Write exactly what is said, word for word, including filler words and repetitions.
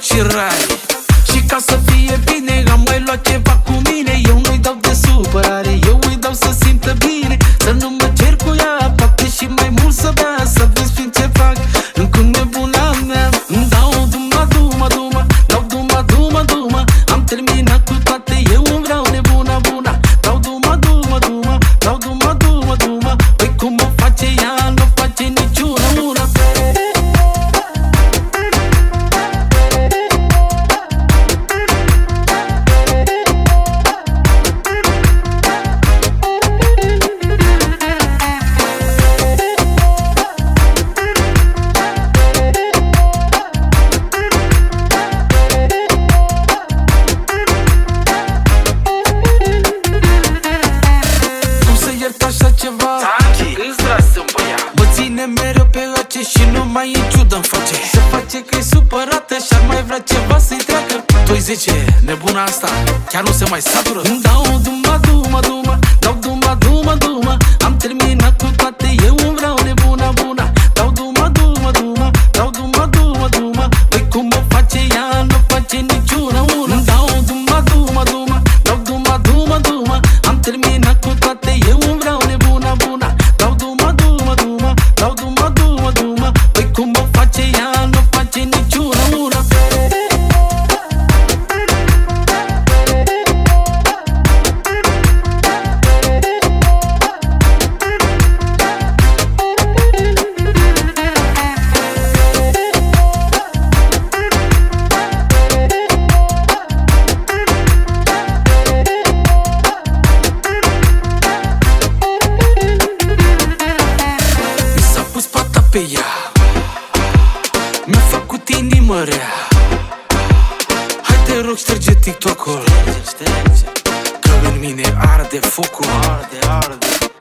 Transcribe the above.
și rai. Și ca să fie bine am mai luat ceva cu mine. Eu nu-i dau de supărare, eu îi dau să simtă bine. Să nu mă cer cu ea, poate și mai mult să bea. Să vezi prin ce fac, încă nebuna mea. Îmi dau duma, duma, duma, dau duma, duma, duma. Am terminat cu toate, eu îmi vreau nebuna, buna. Dau duma, duma, duma, dau duma, duma, duma. Păi cum o face ea, nu face niciuna una. Așa ceva, îți lasă băia. mă ține mereu pe ace și nu mai în ciudă-mi face. Se face că-i supărată și-ar mai vrea ceva să-i treacă. Tu-i zice, nebuna asta, chiar nu se mai satură. Îmi dau duma, duma, duma, dau duma, duma, duma. Am terminat cu toate, eu îmi vreau nebuna, buna. Dau duma, duma, duma, dau duma, duma, duma. Păi cum o face ea, nu face niciuna una. Îmi dau duma, duma, duma, dau duma, duma, duma. Am terminat cu toate, eu îmi vreau nebuna, buna. Dau duma, duma, duma, dau duma, duma, duma. Păi cum o face ea, nu face niciuna una. Pe ea mi-a făcut inimă rea. Hai te rog, șterge TikTok-ul, că în mine arde focul. Arde, arde.